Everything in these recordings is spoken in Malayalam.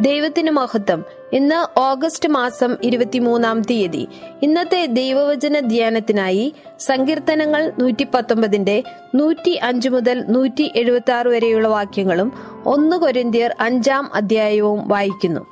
ദൈവത്തിന് മഹത്വം. ഇന്ന് ഓഗസ്റ്റ് മാസം 23 ഇന്നത്തെ ദൈവവചന ധ്യാനത്തിനായി സങ്കീർത്തനങ്ങൾ 119 105 മുതൽ 176 വരെയുള്ള വാക്യങ്ങളും 1 കൊരിന്ത്യർ 5 അധ്യായവും വായിക്കുന്നു.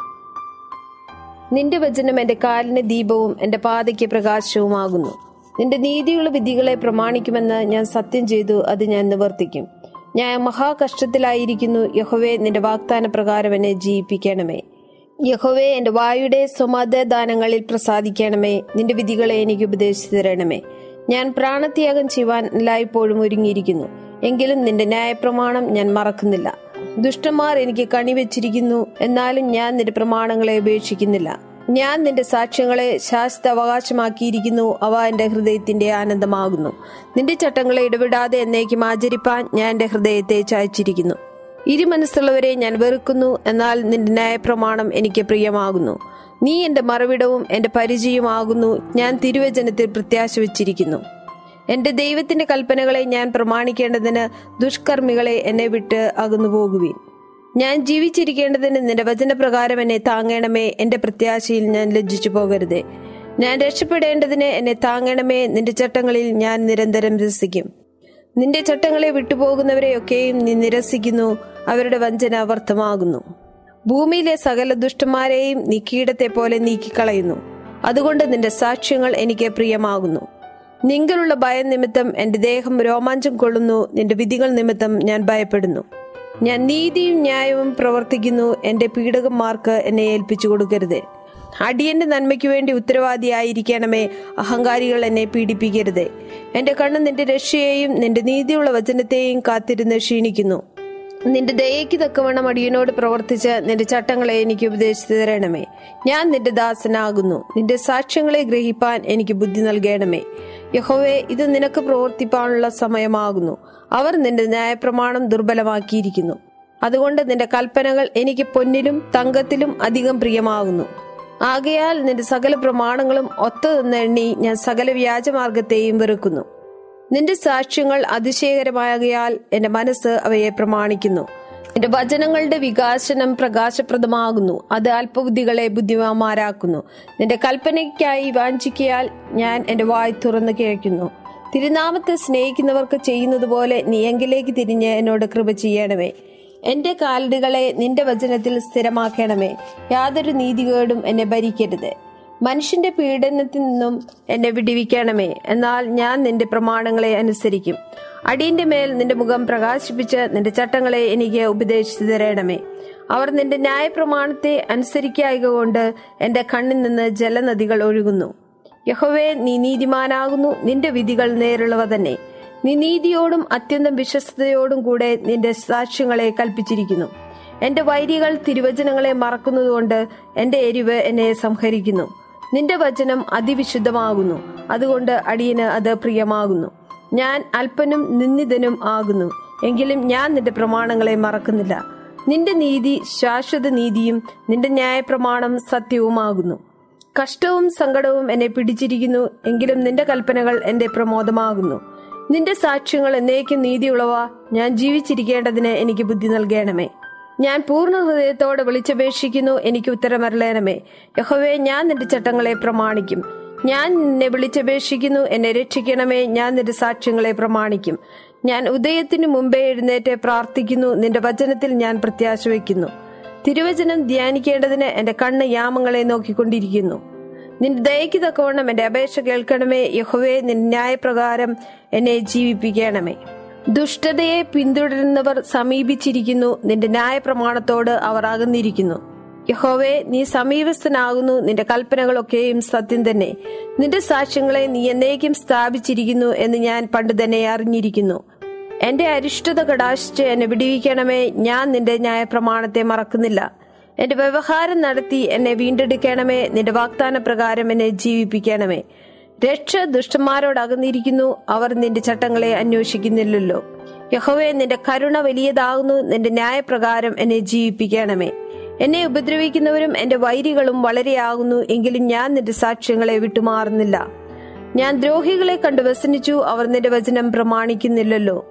നിന്റെ വചനം എന്റെ കാലിന് ദീപവും എന്റെ പാതയ്ക്ക് പ്രകാശവുമാകുന്നു. നിന്റെ നീതിയുള്ള വിധികളെ പ്രമാണിക്കുമെന്ന് ഞാൻ സത്യം ചെയ്തു, അത് ഞാൻ നിവർത്തിക്കും. ഞാൻ മഹാകഷ്ടത്തിലായിരിക്കുന്നു. യഹോവേ, നിന്റെ വാഗ്ദാന പ്രകാരം എന്നെ ജീവിപ്പിക്കണമേ. യഹോവേ, എന്റെ വായുടെ സമാധാനങ്ങളിൽ പ്രസാദിക്കണമേ. നിന്റെ വിധികളെ എനിക്ക് ഉപദേശിച്ചു തരണമേ. ഞാൻ പ്രാണത്യാഗം ചെയ്യുവാൻ എല്ലായ്പ്പോഴും ഒരുങ്ങിയിരിക്കുന്നു, എങ്കിലും നിന്റെ ന്യായപ്രമാണം ഞാൻ മറക്കുന്നില്ല. ദുഷ്ടന്മാർ എനിക്ക് കണിവെച്ചിരിക്കുന്നു, എന്നാലും ഞാൻ നിന്റെ പ്രമാണങ്ങളെ ഉപേക്ഷിക്കുന്നില്ല. ഞാൻ നിന്റെ സാക്ഷ്യങ്ങളെ ശാശ്വത അവകാശമാക്കിയിരിക്കുന്നു, അവ എന്റെ ഹൃദയത്തിന്റെ ആനന്ദമാകുന്നു. നിന്റെ ചട്ടങ്ങളെ ഇടപെടാതെ എന്നേക്കും ആചരിപ്പാൻ ഞാൻ എന്റെ ഹൃദയത്തെ ചായച്ചിരിക്കുന്നു. ഇരുമനസ്സുള്ളവരെ ഞാൻ വെറുക്കുന്നു, എന്നാൽ നിന്റെ ന്യായപ്രമാണം എനിക്ക് പ്രിയമാകുന്നു. നീ എന്റെ മറവിടവും എന്റെ പരിചയമാകുന്നു. ഞാൻ തിരുവചനത്തിൽ പ്രത്യാശ വച്ചിരിക്കുന്നു. എന്റെ ദൈവത്തിന്റെ കൽപ്പനകളെ ഞാൻ പ്രമാണിക്കേണ്ടതിന് ദുഷ്കർമ്മികളെ എന്നെ വിട്ട് അകന്നു പോകുവീൻ. ഞാൻ ജീവിച്ചിരിക്കേണ്ടതിന് നിന്റെ വചനപ്രകാരം എന്നെ താങ്ങണമേ. എന്റെ പ്രത്യാശയിൽ ഞാൻ ലജ്ജിച്ചു പോകരുതേ. ഞാൻ രക്ഷപ്പെടേണ്ടതിന് എന്നെ താങ്ങണമേ. നിന്റെ ചട്ടങ്ങളിൽ ഞാൻ നിരന്തരം രസിക്കും. നിന്റെ ചട്ടങ്ങളെ വിട്ടുപോകുന്നവരെയൊക്കെയും നീ നിരസിക്കുന്നു, അവരുടെ വഞ്ചന വ്യർത്ഥമാകുന്നു. ഭൂമിയിലെ സകല ദുഷ്ടന്മാരെയും നീ കീടത്തെ പോലെ നീക്കിക്കളയുന്നു. അതുകൊണ്ട് നിന്റെ സാക്ഷ്യങ്ങൾ എനിക്ക് പ്രിയമാകുന്നു. നിങ്ങളുള്ള ഭയം നിമിത്തം എന്റെ ദേഹം രോമാഞ്ചം കൊള്ളുന്നു. നിന്റെ വിധികൾ നിമിത്തം ഞാൻ ഭയപ്പെടുന്നു. ഞാൻ നീതിയും ന്യായവും പ്രവർത്തിക്കുന്നു. എന്റെ പീഡകന്മാർക്ക് എന്നെ ഏൽപ്പിച്ചു കൊടുക്കരുത്. അടിയന്റെ നന്മയ്ക്ക് വേണ്ടി ഉത്തരവാദിയായിരിക്കണമേ. അഹങ്കാരികൾ എന്നെ പീഡിപ്പിക്കരുത്. എന്റെ കണ്ണ് നിന്റെ രക്ഷയെയും നിന്റെ നീതിയുള്ള വചനത്തെയും കാത്തിരുന്ന് ക്ഷീണിക്കുന്നു. നിന്റെ ദയയ്ക്ക് തക്കവണ്ണം അടിയനോട് പ്രവർത്തിച്ച് നിന്റെ ചട്ടങ്ങളെ എനിക്ക് ഉപദേശിച്ചു തരണമേ. ഞാൻ നിന്റെ ദാസനാകുന്നു. നിന്റെ സാക്ഷ്യങ്ങളെ ഗ്രഹിപ്പാൻ എനിക്ക് ബുദ്ധി നൽകണമേ. യഹോവേ, ഇത് നിനക്ക് പ്രവർത്തിപ്പാനുള്ള സമയമാകുന്നു. അവർ നിന്റെ ന്യായപ്രമാണം ദുർബലമാക്കിയിരിക്കുന്നു. അതുകൊണ്ട് നിന്റെ കൽപ്പനകൾ എനിക്ക് പൊന്നിലും തങ്കത്തിലും അധികം പ്രിയമാകുന്നു. ആകയാൽ നിന്റെ സകല പ്രമാണങ്ങളും ഒത്തതെന്ന് എണ്ണി ഞാൻ സകല വ്യാജമാർഗത്തെയും വെറുക്കുന്നു. നിന്റെ സാക്ഷ്യങ്ങൾ അതിശയകരമാകയാൽ എന്റെ മനസ്സ് അവയെ പ്രമാണിക്കുന്നു. നിന്റെ വചനങ്ങളുടെ വികാസനം പ്രകാശപ്രദമാകുന്നു, അത് അല്പബുദ്ധികളെ ബുദ്ധിമാന്മാരാക്കുന്നു. നിന്റെ കൽപ്പനയ്ക്കായി വാഞ്ചിക്കയാൽ ഞാൻ എന്റെ വായ് തുറന്നു കേൾക്കുന്നു. തിരുനാമത്തെ സ്നേഹിക്കുന്നവർക്ക് ചെയ്യുന്നത് പോലെ നീ എങ്കിലേക്ക് തിരിഞ്ഞ് എന്നോട് കൃപ ചെയ്യണമേ. എന്റെ കാലടികളെ നിന്റെ വചനത്തിൽ സ്ഥിരമാക്കണമേ. യാതൊരു നീതികേടും എന്നെ ഭരിക്കരുത്. മനുഷ്യന്റെ പീഡനത്തിൽ നിന്നും എന്നെ വിടുവിക്കണമേ. എന്നാൽ ഞാൻ നിന്റെ പ്രമാണങ്ങളെ അനുസരിക്കും. അടിയന്റെ മേൽ നിന്റെ മുഖം പ്രകാശിപ്പിച്ച് നിന്റെ ചട്ടങ്ങളെ എനിക്ക് ഉപദേശിച്ചു തരണമേ. അവർ നിന്റെ ന്യായപ്രമാണത്തെ അനുസരിക്കായക കൊണ്ട് എന്റെ കണ്ണിൽ നിന്ന് ജലനദികൾ ഒഴുകുന്നു. യഹോവേ, നീ നീതിമാനാകുന്നു. നിന്റെ വിധികൾ നേരുള്ളവ തന്നെ. നീ നീതിയോടും അത്യന്തം വിശ്വസ്തയോടും കൂടെ നിന്റെ സാക്ഷ്യങ്ങളെ കൽപ്പിച്ചിരിക്കുന്നു. എന്റെ വൈരികൾ തിരുവചനങ്ങളെ മറക്കുന്നതുകൊണ്ട് എന്റെ എരിവ് എന്നെ സംഹരിക്കുന്നു. നിന്റെ വചനം അതിവിശുദ്ധമാകുന്നു, അതുകൊണ്ട് അടിയന് അത് പ്രിയമാകുന്നു. ഞാൻ അല്പനും നിന്ദിതനും ആകുന്നു, എങ്കിലും ഞാൻ നിന്റെ പ്രമാണങ്ങളെ മറക്കുന്നില്ല. നിന്റെ നീതി ശാശ്വത നീതിയും നിന്റെ ന്യായപ്രമാണം സത്യവുമാകുന്നു. കഷ്ടവും സങ്കടവും എന്നെ പിടിച്ചിരിക്കുന്നു, എങ്കിലും നിന്റെ കൽപ്പനകൾ എന്റെ പ്രമോദമാകുന്നു. നിന്റെ സാക്ഷ്യങ്ങൾ എന്നേക്കും നീതിയുള്ളവ. ഞാൻ ജീവിച്ചിരിക്കേണ്ടതിന് എനിക്ക് ബുദ്ധി നൽകണമേ. ഞാൻ പൂർണ്ണ ഹൃദയത്തോടെ വിളിച്ചപേക്ഷിക്കുന്നു, എനിക്ക് ഉത്തരമരുളണമേ. യഹോവേ, ഞാൻ നിന്റെ ചട്ടങ്ങളെ പ്രമാണിക്കും. ഞാൻ നിന്നെ വിളിച്ചപേക്ഷിക്കുന്നു, എന്നെ രക്ഷിക്കണമേ. ഞാൻ നിന്റെ സാക്ഷ്യങ്ങളെ പ്രമാണിക്കും. ഞാൻ ഉദയത്തിനു മുമ്പേ എഴുന്നേറ്റ് പ്രാർത്ഥിക്കുന്നു. നിന്റെ വചനത്തിൽ ഞാൻ പ്രത്യാശ വയ്ക്കുന്നു. തിരുവചനം ധ്യാനിക്കേണ്ടതിന് എന്റെ കണ്ണ് യാമങ്ങളെ നോക്കിക്കൊണ്ടിരിക്കുന്നു. നിന്റെ ദയയ്ക്ക് തക്കവണ്ണം എന്റെ അപേക്ഷ കേൾക്കണമേ. യഹോവേ, നിന്റെ ന്യായപ്രകാരം എന്നെ ജീവിപ്പിക്കണമേ. ദുഷ്ടതയെ പിന്തുടരുന്നവർ സമീപിച്ചിരിക്കുന്നു, നിന്റെ ന്യായപ്രമാണത്തോട് അവർ അകന്നിരിക്കുന്നു. യഹോവേ, നീ സമീപസ്ഥനാകുന്നു. നിന്റെ കൽപ്പനകളൊക്കെയും സത്യം തന്നെ. നിന്റെ സാക്ഷ്യങ്ങളെ നീ എന്നേക്കും സ്ഥാപിച്ചിരിക്കുന്നു എന്ന് ഞാൻ പണ്ട് തന്നെ അറിഞ്ഞിരിക്കുന്നു. എന്റെ അരിഷ്ടത കടാശിച്ച് എന്നെ വിടുവിക്കണമേ. ഞാൻ നിന്റെ ന്യായപ്രമാണത്തെ മറക്കുന്നില്ല. എന്റെ വ്യവഹാരം നടത്തി എന്നെ വീണ്ടെടുക്കണമേ. നിന്റെ വാഗ്ദാന പ്രകാരം എന്നെ ജീവിപ്പിക്കണമേ. രക്ഷ ദുഷ്ടന്മാരോട് അകന്നിരിക്കുന്നു, അവർ നിന്റെ ചട്ടങ്ങളെ അന്വേഷിക്കുന്നില്ലല്ലോ. യഹോവേ, നിന്റെ കരുണ വലിയതാകുന്നു. നിന്റെ ന്യായപ്രകാരം എന്നെ ജീവിപ്പിക്കണമേ. എന്നെ ഉപദ്രവിക്കുന്നവരും എന്റെ വൈരികളും വളരെയാകുന്നു, എങ്കിലും ഞാൻ നിന്റെ സാക്ഷ്യങ്ങളെ വിട്ടുമാറുന്നില്ല. ഞാൻ ദ്രോഹികളെ കണ്ടു വ്യസനിച്ചു, അവർ നിന്റെ വചനം പ്രമാണിക്കുന്നില്ലല്ലോ.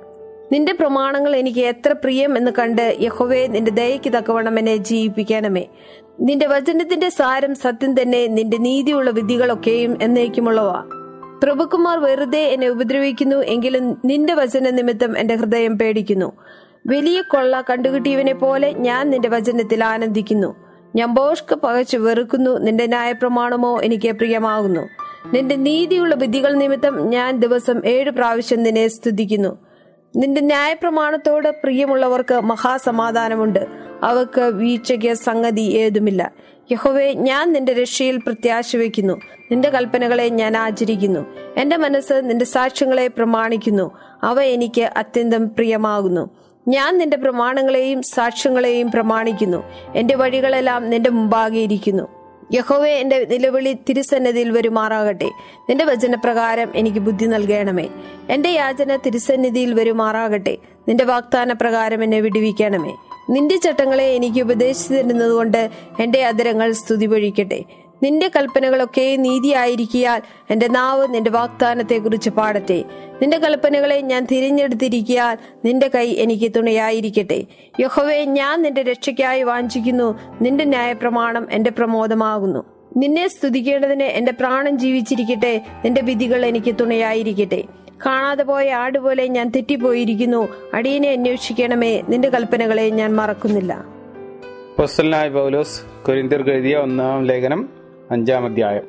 നിന്റെ പ്രമാണങ്ങൾ എനിക്ക് എത്ര പ്രിയം എന്ന് കണ്ട് യഹോവേ, നിന്റെ ദയയ്ക്ക് തക്കവണ്ണം എന്നെ ജീവിപ്പിക്കണമേ. നിന്റെ വചനത്തിന്റെ സാരം സത്യം തന്നെ, നിന്റെ നീതിയുള്ള വിധികളൊക്കെയും എന്നേക്കുമുള്ളവ. പ്രഭുക്കുമാർ വെറുതെ എന്നെ ഉപദ്രവിക്കുന്നു, എങ്കിലും നിന്റെ വചന നിമിത്തം എന്റെ ഹൃദയം പേടിക്കുന്നു. വലിയ കൊള്ള കണ്ടുകിട്ടിയവനെ പോലെ ഞാൻ നിന്റെ വചനത്തിൽ ആനന്ദിക്കുന്നു. ഞാൻ ഭോഷ്ക് പകച്ചു വെറുക്കുന്നു, നിന്റെ ന്യായപ്രമാണമോ എനിക്ക് പ്രിയമാകുന്നു. നിന്റെ നീതിയുള്ള വിധികൾ നിമിത്തം ഞാൻ ദിവസം 7 പ്രാവശ്യം നിന്നെ സ്തുതിക്കുന്നു. നിന്റെ ന്യായപ്രമാണത്തോട് പ്രിയമുള്ളവർക്ക് മഹാസമാധാനമുണ്ട്, അവർക്ക് വീഴ്ചയ്ക്ക് സംഗതി ഏതുമില്ല. യഹോവേ, ഞാൻ നിന്റെ രക്ഷയിൽ പ്രത്യാശ വയ്ക്കുന്നു. നിന്റെ കൽപ്പനകളെ ഞാൻ ആചരിക്കുന്നു. എന്റെ മനസ്സ് നിന്റെ സാക്ഷ്യങ്ങളെ പ്രമാണിക്കുന്നു, അവ എനിക്ക് അത്യന്തം പ്രിയമാകുന്നു. ഞാൻ നിന്റെ പ്രമാണങ്ങളെയും സാക്ഷ്യങ്ങളെയും പ്രമാണിക്കുന്നു. എന്റെ വഴികളെല്ലാം നിന്റെ മുമ്പാകെ ഇരിക്കുന്നു. യഹോവേ, എന്റെ നിലവിളി തിരുസന്നിധിയിൽ വരുമാറാകട്ടെ. നിന്റെ വചനപ്രകാരം എനിക്ക് ബുദ്ധി നൽകണമേ. എന്റെ യാചന തിരുസന്നിധിയിൽ വരുമാറാകട്ടെ. നിന്റെ വാഗ്ദാന പ്രകാരം എന്നെ വിടുവിക്കണമേ. നിന്റെ ചട്ടങ്ങളെ എനിക്ക് ഉപദേശിച്ചു തരുന്നതുകൊണ്ട് എന്റെ അധരങ്ങൾ സ്തുതി പൊഴിക്കട്ടെ. നിന്റെ കൽപ്പനകളൊക്കെ നീതിയായിരിക്കിയാൽ എന്റെ നാവ് നിന്റെ വാഗ്ദാനത്തെ കുറിച്ച് പാടട്ടെ. നിന്റെ കൽപ്പനകളെ ഞാൻ തിരഞ്ഞെടുത്തിരിക്കിയാൽ നിന്റെ കൈ എനിക്ക് തുണയായിരിക്കട്ടെ. യഹോവേ, ഞാൻ നിന്റെ രക്ഷയ്ക്കായി വാഞ്ചിക്കുന്നു. നിന്റെ ന്യായപ്രമാണം എന്റെ പ്രമോദമാകുന്നു. നിന്നെ സ്തുതിക്കേണ്ടതിന് എന്റെ പ്രാണൻ ജീവിച്ചിരിക്കട്ടെ. നിന്റെ വിധികൾ എനിക്ക് തുണയായിരിക്കട്ടെ. കാണാതെ പോയ ആടുപോലെ ഞാൻ തെറ്റിപ്പോയിരിക്കുന്നു. അടിയനെ അന്വേഷിക്കണമേ. നിന്റെ കൽപ്പനകളെ ഞാൻ മറക്കുന്നില്ല. അപ്പോസ്തലനായ പൗലോസ് കൊരിന്ത്യർക്ക് എഴുതിയ 1-ാം ലേഖനം 5-ാം അധ്യായം.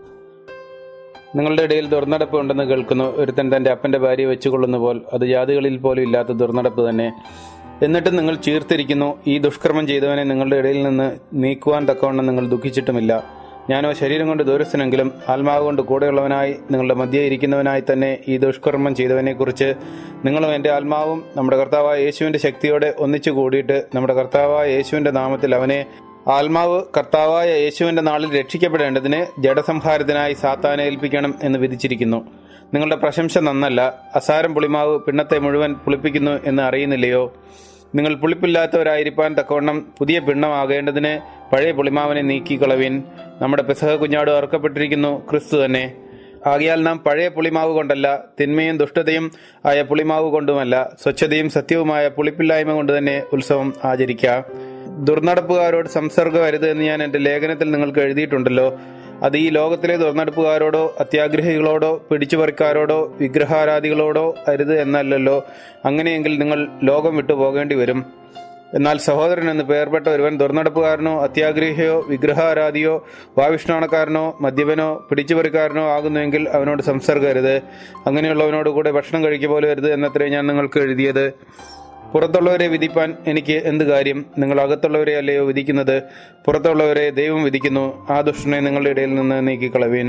നിങ്ങളുടെ ഇടയിൽ ദുർനടപ്പ് ഉണ്ടെന്ന് കേൾക്കുന്നു. ഒരുത്തൻ തന്റെ അപ്പന്റെ ഭാര്യയെ വെച്ചുകൊള്ളുന്ന പോൽ അത് ജാതികളിൽ പോലും ഇല്ലാത്ത ദുർനടപ്പ് തന്നെ. എന്നിട്ടും നിങ്ങൾ ചീർത്തിരിക്കുന്നു. ഈ ദുഷ്കർമ്മം ചെയ്തവനെ നിങ്ങളുടെ ഇടയിൽ നിന്ന് നീക്കുവാൻ തക്കവണ്ണം നിങ്ങൾ ദുഃഖിച്ചിട്ടുമില്ല. ഞാനോ ശരീരം കൊണ്ട് ദൂരസ്ഥനെങ്കിലും ആത്മാവ് കൊണ്ട് കൂടെയുള്ളവനായി നിങ്ങളുടെ മധ്യേ ഇരിക്കുന്നവനായി തന്നെ ഈ ദുഷ്കർമ്മം ചെയ്തവനെക്കുറിച്ച് നിങ്ങളും എൻ്റെ ആത്മാവും നമ്മുടെ കർത്താവായ യേശുവിൻ്റെ ശക്തിയോടെ ഒന്നിച്ചു കൂടിയിട്ട് നമ്മുടെ കർത്താവായ യേശുവിൻ്റെ നാമത്തിൽ അവനെ ആത്മാവ് കർത്താവായ യേശുവിൻ്റെ നാളിൽ രക്ഷിക്കപ്പെടേണ്ടതിന് ജഡസംഹാരത്തിനായി സാത്താനെ ഏൽപ്പിക്കണം എന്ന് വിധിച്ചിരിക്കുന്നു. നിങ്ങളുടെ പ്രശംസ നന്നല്ല. അസാരം പുളിമാവ് പിണ്ണത്തെ മുഴുവൻ പുളിപ്പിക്കുന്നു എന്ന് അറിയുന്നില്ലയോ? നിങ്ങൾ പുളിപ്പില്ലാത്തവരായിരിക്കാൻ തക്കവണ്ണം പുതിയ പിണ്ണമാകേണ്ടതിന് പഴയ പുളിമാവിനെ നീക്കിക്കളവിൻ. നമ്മുടെ പെസഹ കുഞ്ഞാട് അറുക്കപ്പെട്ടിരിക്കുന്നു, ക്രിസ്തു തന്നെ. ആകയാൽ നാം പഴയ പുളിമാവ് കൊണ്ടല്ല, തിന്മയും ദുഷ്ടതയും ആയ പുളിമാവ് കൊണ്ടുമല്ല, സ്വച്ഛതയും സത്യവുമായ പുളിപ്പില്ലായ്മ കൊണ്ട് തന്നെ ഉത്സവം ആചരിക്കാം. ദുർനടപ്പുകാരോട് സംസർഗം അരുത് എന്ന് ഞാൻ എൻ്റെ ലേഖനത്തിൽ നിങ്ങൾക്ക് എഴുതിയിട്ടുണ്ടല്ലോ. അത് ഈ ലോകത്തിലെ ദുർനടപ്പുകാരോടോ അത്യാഗ്രഹികളോടോ പിടിച്ചുപറിക്കാരോടോ വിഗ്രഹാരാധികളോടോ അരുത് എന്നല്ലല്ലോ. അങ്ങനെയെങ്കിൽ നിങ്ങൾ ലോകം വിട്ടു പോകേണ്ടി വരും. എന്നാൽ സഹോദരൻ എന്ന് പേർപ്പെട്ട ഒരുവൻ ദുർനടപ്പുകാരനോ അത്യാഗ്രഹിയോ വിഗ്രഹാരാധിയോ വാവിഷ്ണാണക്കാരനോ മദ്യപനോ പിടിച്ചുപറിക്കാരനോ ആകുന്നുവെങ്കിൽ അവനോട് സംസർഗരുത്. അങ്ങനെയുള്ളവനോട് കൂടെ ഭക്ഷണം കഴിക്കുക പോലും അരുത് എന്നത്രേ ഞാൻ നിങ്ങൾക്ക് എഴുതിയത്. പുറത്തുള്ളവരെ വിധിപ്പാൻ എനിക്ക് എന്ത് കാര്യം? നിങ്ങൾ അകത്തുള്ളവരെ അല്ലയോ വിധിക്കുന്നത്? പുറത്തുള്ളവരെ ദൈവം വിധിക്കുന്നു. ആ ദുഷ്ടനെ നിങ്ങളുടെ ഇടയിൽ നിന്ന് നീക്കിക്കളവീൻ.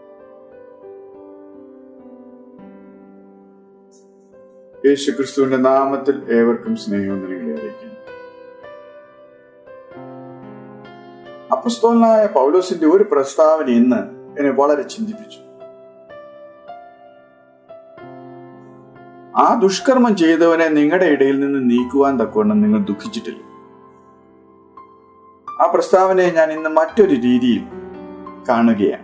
യേശുക്രിസ്തുവിന്റെ നാമത്തിൽ ഏവർക്കും സ്നേഹവന്ദനങ്ങളെ അറിയിക്കുന്നു. അപ്പോസ്തലനായ പൗലോസിന്റെ ഒരു പ്രസ്താവന ഇന്ന് എന്നെ വളരെ ചിന്തിപ്പിച്ചു. ആ ദുഷ്കർമ്മം ചെയ്തവനെ നിങ്ങളുടെ ഇടയിൽ നിന്ന് നീക്കുവാൻ തക്കവണ്ണം നിങ്ങൾ ദുഃഖിച്ചിട്ടില്ല. ആ പ്രസ്താവനയെ ഞാൻ ഇന്ന് മറ്റൊരു രീതിയിൽ കാണുകയാണ്.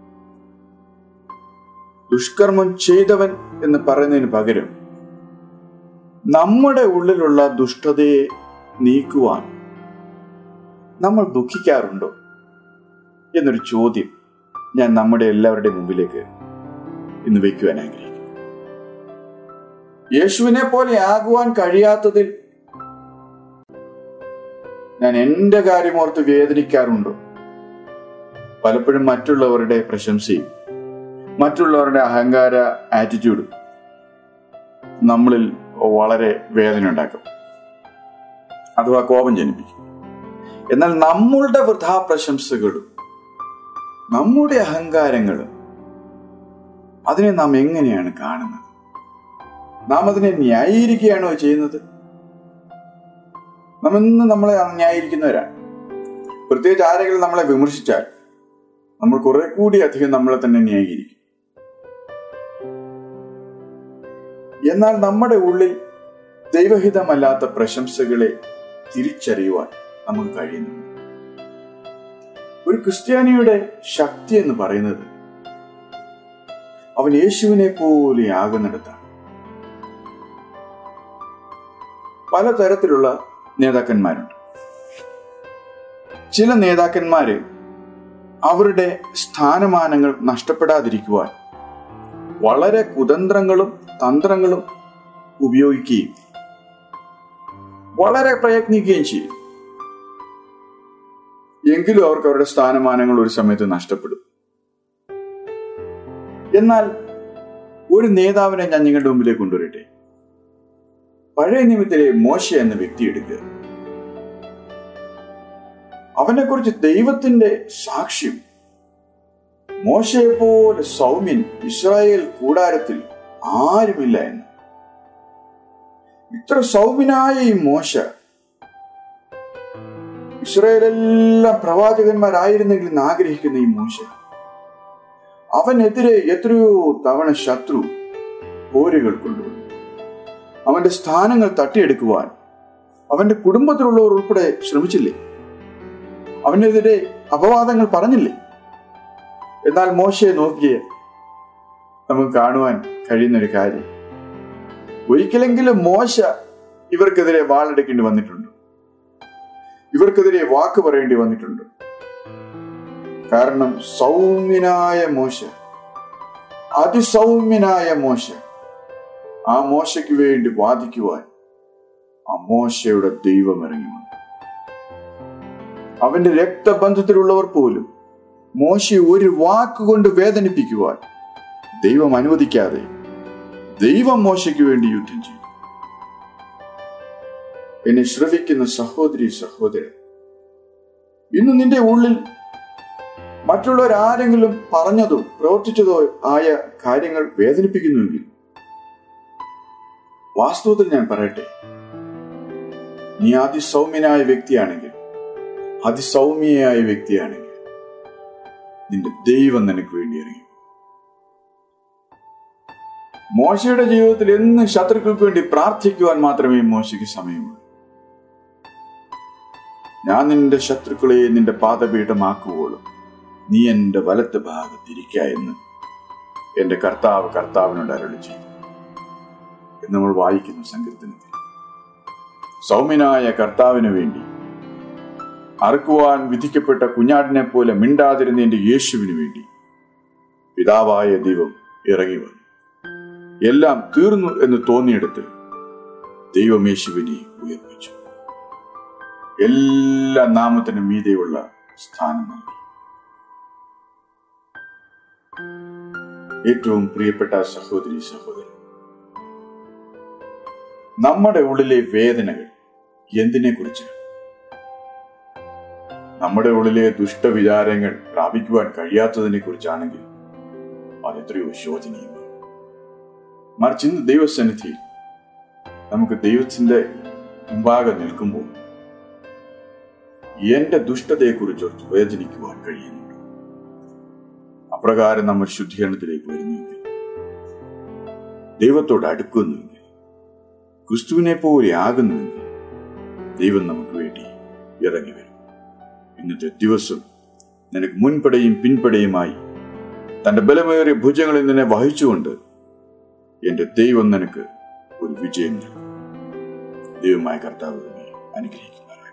ദുഷ്കർമ്മം ചെയ്തവൻ എന്ന് പറയുന്നതിന് പകരം നമ്മുടെ ഉള്ളിലുള്ള ദുഷ്ടതയെ നീക്കുവാൻ നമ്മൾ ദുഃഖിക്കാറുണ്ടോ എന്നൊരു ചോദ്യം ഞാൻ നമ്മുടെ എല്ലാവരുടെ മുമ്പിലേക്ക് ഇന്ന് വയ്ക്കുവാൻ ആഗ്രഹിക്കുന്നു. യേശുവിനെ പോലെ ആകുവാൻ കഴിയാത്തതിൽ ഞാൻ എൻ്റെ കാര്യമോർത്ത് വേദനിക്കാറുണ്ടോ? പലപ്പോഴും മറ്റുള്ളവരുടെ പ്രശംസയും മറ്റുള്ളവരുടെ അഹങ്കാര ആറ്റിറ്റ്യൂഡും നമ്മളിൽ വളരെ വേദന ഉണ്ടാക്കും, അഥവാ കോപം ജനിപ്പിക്കും. എന്നാൽ നമ്മളുടെ വൃഥാ പ്രശംസകളും നമ്മുടെ അഹങ്കാരങ്ങളും അതിനെ നാം എങ്ങനെയാണ് കാണുന്നത്? നാം അതിനെ ന്യായീകരിക്കുകയാണോ ചെയ്യുന്നത്? നാം ഇന്ന് നമ്മളെ ന്യായീകരിക്കുന്നവരാണ്. പ്രത്യേകിച്ച് ആരെങ്കിലും നമ്മളെ വിമർശിച്ചാൽ നമ്മൾ കുറെ കൂടി അധികം നമ്മളെ തന്നെ ന്യായീകരിക്കും. എന്നാൽ നമ്മുടെ ഉള്ളിൽ ദൈവഹിതമല്ലാത്ത പ്രശംസകളെ തിരിച്ചറിയുവാൻ നമുക്ക് കഴിയുന്നു. ഒരു ക്രിസ്ത്യാനിയുടെ ശക്തി എന്ന് പറയുന്നത് അവൻ യേശുവിനെ പോലെ ആകുന്നിടത്താണ്. പലതരത്തിലുള്ള നേതാക്കന്മാരുണ്ട്. ചില നേതാക്കന്മാര് അവരുടെ സ്ഥാനമാനങ്ങൾ നഷ്ടപ്പെടാതിരിക്കുവാൻ വളരെ കുതന്ത്രങ്ങളും തന്ത്രങ്ങളും ഉപയോഗിക്കുകയും വളരെ പ്രയത്നിക്കുകയും ചെയ്യും. എങ്കിലും അവർക്ക് അവരുടെ സ്ഥാനമാനങ്ങൾ ഒരു സമയത്ത് നഷ്ടപ്പെടും. എന്നാൽ ഒരു നേതാവിനെ ഞാൻ നിങ്ങളുടെ മുമ്പിലേക്ക് കൊണ്ടുവരട്ടെ. പഴയ നിയമത്തിലെ മോശ എന്ന വ്യക്തി എടുക്കുക. അവനെ കുറിച്ച് ദൈവത്തിന്റെ സാക്ഷ്യം, മോശയെ പോലെ സൗമ്യൻ ഇസ്രായേൽ കൂടാരത്തിൽ ആരുമില്ല എന്ന്. ഇത്ര സൗമ്യനായ ഈ മോശ, ഇസ്രായേലെല്ലാം പ്രവാചകന്മാരായിരുന്നെങ്കിൽ എന്ന് ആഗ്രഹിക്കുന്ന ഈ മോശ, അവനെതിരെ എത്രയോ തവണ ശത്രു പോരുകൾ കൊണ്ടുവന്നു. അവന്റെ സ്ഥാനങ്ങൾ തട്ടിയെടുക്കുവാൻ അവന്റെ കുടുംബത്തിലുള്ളവർ ഉൾപ്പെടെ ശ്രമിച്ചില്ലേ? അവനെതിരെ അപവാദങ്ങൾ പറഞ്ഞില്ലേ? എന്നാൽ മോശയെ നോക്കിയേ നമുക്ക് കാണുവാൻ കഴിയുന്നൊരു കാര്യം, ഒരിക്കലെങ്കിലും മോശ ഇവർക്കെതിരെ വാളെടുക്കേണ്ടി വന്നിട്ടുണ്ട്, ഇവർക്കെതിരെ വാക്ക് പറയേണ്ടി വന്നിട്ടുണ്ട്. കാരണം സൗമ്യനായ മോശ, അതിസൗമ്യനായ മോശ, ആ മോശയ്ക്ക് വേണ്ടി വാദിക്കുവാൻ ആ മോശയുടെ ദൈവം ഇറങ്ങി വന്നു. അവന്റെ രക്തബന്ധത്തിലുള്ളവർ പോലും മോശയെ ഒരു വാക്കുകൊണ്ട് വേദനിപ്പിക്കുവാൻ ദൈവം അനുവദിക്കാതെ ദൈവം മോശയ്ക്ക് വേണ്ടി യുദ്ധം ചെയ്തു. എന്നെ ശ്രവിക്കുന്ന സഹോദരി സഹോദരൻ, ഇന്ന് നിന്റെ ഉള്ളിൽ മറ്റുള്ളവരാരെങ്കിലും പറഞ്ഞതോ പ്രവർത്തിച്ചതോ ആയ കാര്യങ്ങൾ വേദനിപ്പിക്കുന്നുവെങ്കിൽ, വാസ്തവത്തിൽ ഞാൻ പറയട്ടെ, നീ അതിസൗമ്യനായ വ്യക്തിയാണെങ്കിൽ, അതിസൗമ്യയായ വ്യക്തിയാണെങ്കിൽ, നിന്റെ ദൈവം നിനക്ക് വേണ്ടി ഇറങ്ങി. മോശയുടെ ജീവിതത്തിൽ എന്നും ശത്രുക്കൾക്ക് വേണ്ടി പ്രാർത്ഥിക്കുവാൻ മാത്രമേ മോശയ്ക്ക് സമയമുള്ളൂ. ഞാൻ നിന്റെ ശത്രുക്കളെ നിന്റെ പാദപീഠമാക്കുവോളും നീ എന്റെ വലത്ത് ഭാഗത്തിരിക്ക എന്ന് എന്റെ കർത്താവിനോട് അരുളി ചെയ്തു എന്ന് നമ്മൾ വായിക്കുന്ന സങ്കീർത്തനത്തിൽ. സൗമ്യനായ കർത്താവിന് വേണ്ടി അറുക്കുവാൻ വിധിക്കപ്പെട്ട കുഞ്ഞാടിനെ പോലെ മിണ്ടാതിരുന്നതിന്റെ യേശുവിന് വേണ്ടി പിതാവായ ദൈവം ഇറങ്ങി വന്നു. എല്ലാം തീർന്നു എന്ന് തോന്നിയെടുത്ത് ദൈവം യേശുവിനെ ഉയർപ്പിച്ചു. എല്ലാ നാമത്തിനും മീതെയുള്ള സ്ഥാനം നൽകി. ഏറ്റവും പ്രിയപ്പെട്ട സഹോദരി സഹോദരൻ, നമ്മുടെ ഉള്ളിലെ വേദനകൾ എന്തിനെ കുറിച്ചാണ്? നമ്മുടെ ഉള്ളിലെ ദുഷ്ടവിചാരങ്ങൾ പ്രാപിക്കുവാൻ കഴിയാത്തതിനെ കുറിച്ചാണെങ്കിൽ അതെത്രയോ ശോചനീയമാണ്. മറിച്ച് ഇന്ന് ദൈവസന്നിധിയിൽ നമുക്ക് ദൈവത്തിന്റെ മുമ്പാകെ നിൽക്കുമ്പോൾ എന്റെ ദുഷ്ടതയെക്കുറിച്ച് വേദനിക്കുവാൻ കഴിയുന്നുണ്ട്. അപ്രകാരം നമ്മൾ ശുദ്ധീകരണത്തിലേക്ക് വരുന്നുവെങ്കിൽ, ദൈവത്തോട് അടുക്കുന്നുവെങ്കിൽ, ക്രിസ്തുവിനെ പോലെ ആകുന്നുവെങ്കിൽ, ദൈവം നമുക്ക് വേണ്ടി ഇറങ്ങി വരും. ഇന്നത്തെ ദിവസം നിനക്ക് മുൻപടയും പിൻപടയുമായി തന്റെ ബലമേറിയ ഭുജങ്ങളിൽ നിന്നെ വഹിച്ചുകൊണ്ട് എന്റെ ദൈവം നിനക്ക് ഒരു വിജയം നൽകും. ദൈവമായ കർത്താവ് അനുഗ്രഹിക്കുമാറാകട്ടെ.